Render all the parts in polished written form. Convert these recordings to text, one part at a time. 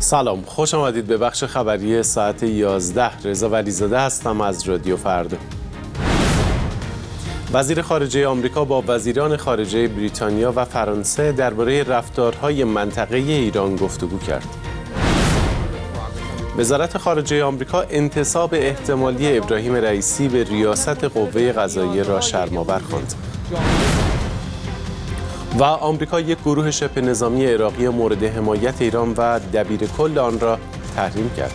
سلام، خوش آمدید به بخش خبری ساعت 11. رضا ولیزاده هستم از رادیو فردا. وزیر خارجه آمریکا با وزیران خارجه بریتانیا و فرانسه درباره رفتارهای منطقه‌ای ایران گفتگو کرد. وزارت خارجه آمریکا انتصاب احتمالی ابراهیم رئیسی به ریاست قوه قضاییه را شرم‌آور خواند. و آمریکا یک گروه شبه نظامی عراقی مورد حمایت ایران و دبیرکل آن را تحریم کرد.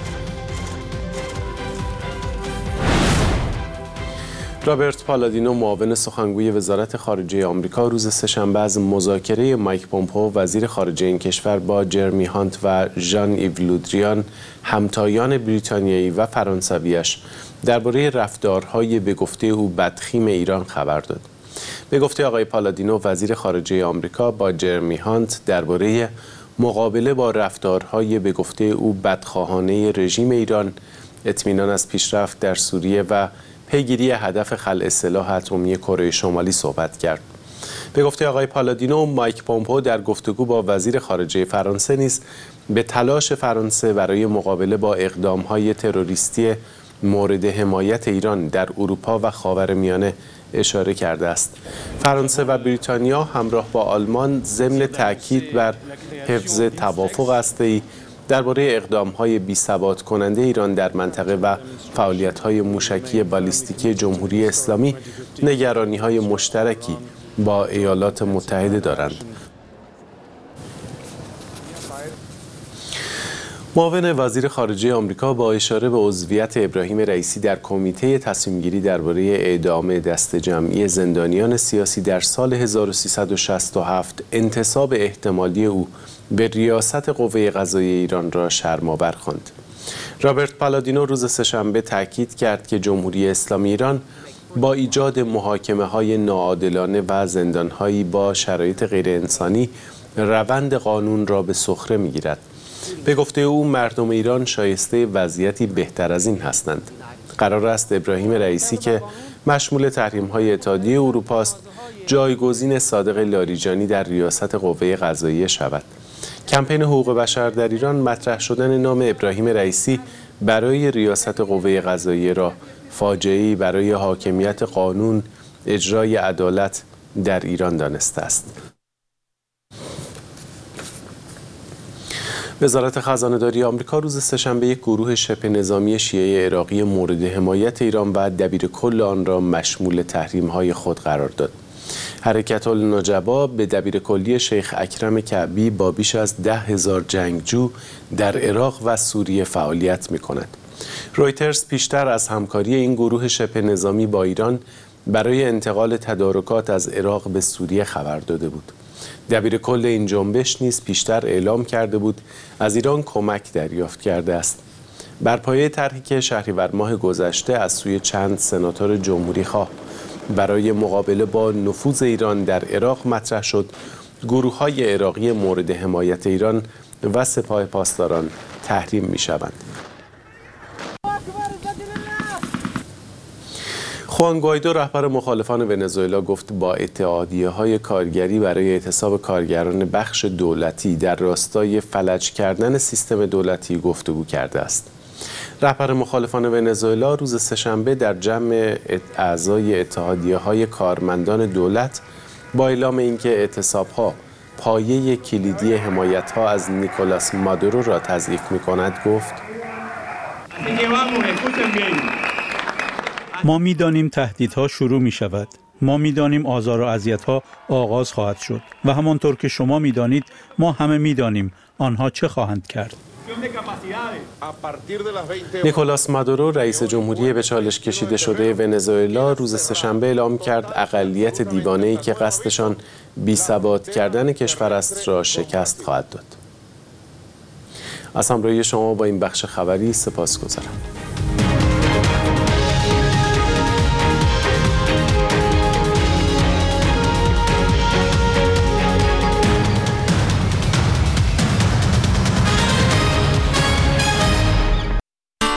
رابرت پالادینو معاون سخنگوی وزارت خارجه آمریکا روز سه‌شنبه از مذاکره مایک پومپئو وزیر خارجه این کشور با جرمی هانت و ژان ایو لودریان همتایان بریتانیایی و فرانسویش درباره رفتارهای به گفته او بدخیم ایران خبر داد. به گفته آقای پالادینو وزیر خارجه آمریکا با جرمی هانت درباره مقابله با رفتارهای به گفته او بدخواهانه رژیم ایران، اطمینان از پیشرفت در سوریه و پیگیری هدف خلع سلاح اتمی کره شمالی صحبت کرد. به گفته آقای پالادینو مایک پومپئو در گفتگو با وزیر خارجه فرانسه نیز به تلاش فرانسه برای مقابله با اقدام‌های تروریستی مورد حمایت ایران در اروپا و خاورمیانه اشاره کرده است. فرانسه و بریتانیا همراه با آلمان ضمن تأکید بر حفظ توافق هسته‌ای درباره اقدام‌های بی‌ثبات کننده ایران در منطقه و فعالیت‌های موشکی بالیستیکی جمهوری اسلامی نگرانی‌های مشترکی با ایالات متحده دارند. معاون وزیر خارجه آمریکا با اشاره به عضویت ابراهیم رئیسی در کمیته تصمیم‌گیری درباره اعدام دسته‌جمعی زندانیان سیاسی در سال 1367 انتصاب احتمالی او به ریاست قوه قضاییه ایران را شرم‌آور خواند. رابرت پالادینو روز سه‌شنبه تاکید کرد که جمهوری اسلامی ایران با ایجاد محاکمه‌های ناعادلانه و زندان‌هایی با شرایط غیرانسانی روند قانون را به سخره می‌گیرد. به گفته او مردم ایران شایسته وضعیتی بهتر از این هستند. قرار است ابراهیم رئیسی که مشمول تحریم‌های اتحادیه اروپا است جایگزین صادق لاریجانی در ریاست قوه قضاییه شود. کمپین حقوق بشر در ایران مطرح شدن نام ابراهیم رئیسی برای ریاست قوه قضاییه را فاجعه‌ای برای حاکمیت قانون، اجرای عدالت در ایران دانسته است. وزارت خزانه‌داری آمریکا روز سه‌شنبه یک گروه شبه نظامی شیعه عراقی مورد حمایت ایران و دبیرکل آن را مشمول تحریم‌های خود قرار داد. حرکت النجبا به دبیرکلی شیخ اکرم کعبی با بیش از 10,000 جنگجو در عراق و سوریه فعالیت می‌کند. رویترز پیشتر از همکاری این گروه شبه نظامی با ایران برای انتقال تدارکات از عراق به سوریه خبر داده بود. دبیرکل این جنبش نیز پیشتر اعلام کرده بود از ایران کمک دریافت کرده است. بر پایه طرحی که شهریور ماه گذشته از سوی چند سناتور جمهوری‌خواه برای مقابله با نفوذ ایران در عراق مطرح شد، گروه‌های عراقی مورد حمایت ایران و سپاه پاسداران تحریم می‌شوند. خوان گوایدو رهبر مخالفان ونزوئلا گفت با اتحادیه‌های کارگری برای اعتصاب کارگران بخش دولتی در راستای فلج کردن سیستم دولتی گفتگو کرده است. رهبر مخالفان ونزوئلا روز سه‌شنبه در جمع اعضای اتحادیه‌های کارمندان دولت با اعلام اینکه اعتصاب‌ها پایه کلیدی حمایت‌ها از نیکولاس مادورو را تضعیف می‌کند گفت: ما می‌دانیم تهدیدها شروع می‌شود. ما می‌دانیم آزار و اذیت‌ها آغاز خواهد شد و همانطور که شما می‌دانید ما همه می‌دانیم آنها چه خواهند کرد. نیکولاس مادورو رئیس جمهوری به چالش کشیده شده ونزوئلا روز سه‌شنبه اعلام کرد اقلیت دیوانه‌ای که قصدشان بی‌ثبات کردن کشور است را شکست خواهد داد. از همراهی شما با این بخش خبری سپاسگزارم.